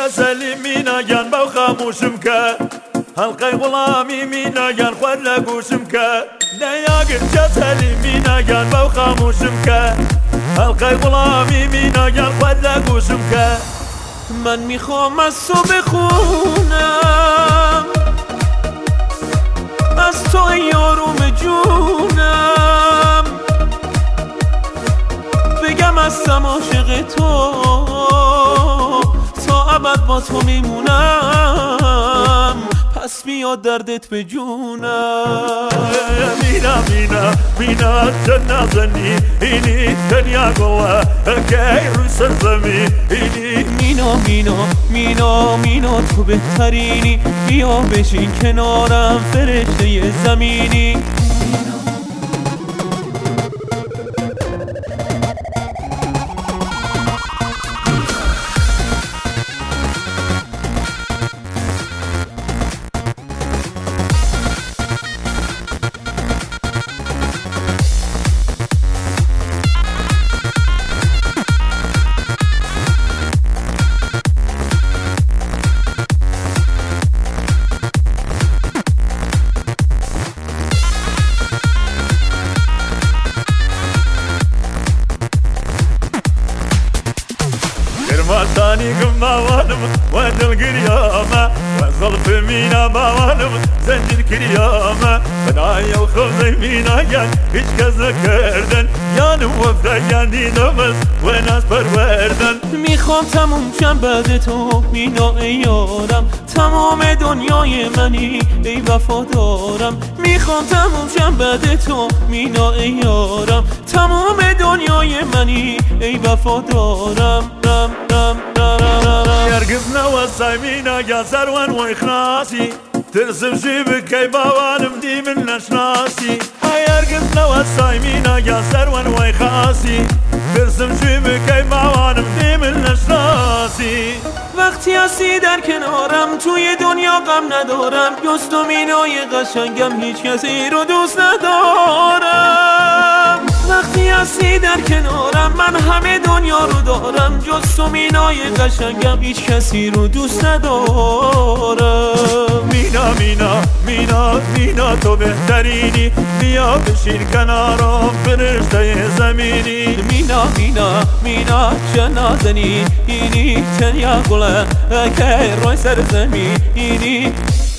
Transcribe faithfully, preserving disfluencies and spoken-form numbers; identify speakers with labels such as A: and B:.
A: جسلی مینا گن باو خاموشم که حلقه غلامی مینا گن خود لگوشم که نیاگر جسلی مینا گن باو خاموشم که حلقه غلامی مینا گن خود لگوشم که
B: من میخوام از تو بخونم، از تو یارم جونم، بگم هستم عاشق تو تا ابد با تو میمونم، پس میاد دردت به جونم.
A: مینا مینا مینا چه نازنی اینی دنیا گوه که روی سرزمی اینی
B: مینا مینا مینا مینا تو بهترینی، بیا بشین کنارم فرشته زمینی.
A: وطني كم موانم وين القريامة وظلف مينا موانم زنجر كريامة بنايا وخوضي مينا يان هيج كذا كردن يان وفدا ياني نمز وناس پروردن.
B: میخوام تموم شم بعد تو مینا ای یارم، تمام دنیای منی ای وفادارم. میخوام تموم شم بعد تو مینا ای یارم، تمام دنیای منی ای وفادارم. رم رم
A: يرقصنا والسايمينا يا سروان وإخلاصي ترسم جيبك كي باوانم دي من نشناسي. يرقصنا والسايمينا يا سروان وإخلاصي ترسم جيبك كي باوانم دي من نشناسي.
B: وقتی هستی در کنارم توی دنیا غم ندارم، جز تو مینای قشنگم هیچ کسی رو دوست ندارم. وقتی هستی در کنارم من همه دنیا رو دارم، جز تو مینای قشنگم هیچ کسی رو دوست ندارم.
A: مینا مینا مینا مینا تو بهترینی، بیا بشین کنارم فرشته زمینی.
B: مینا مینا مینا چه نازنی اینی تنیا گله که روی سر زمینی.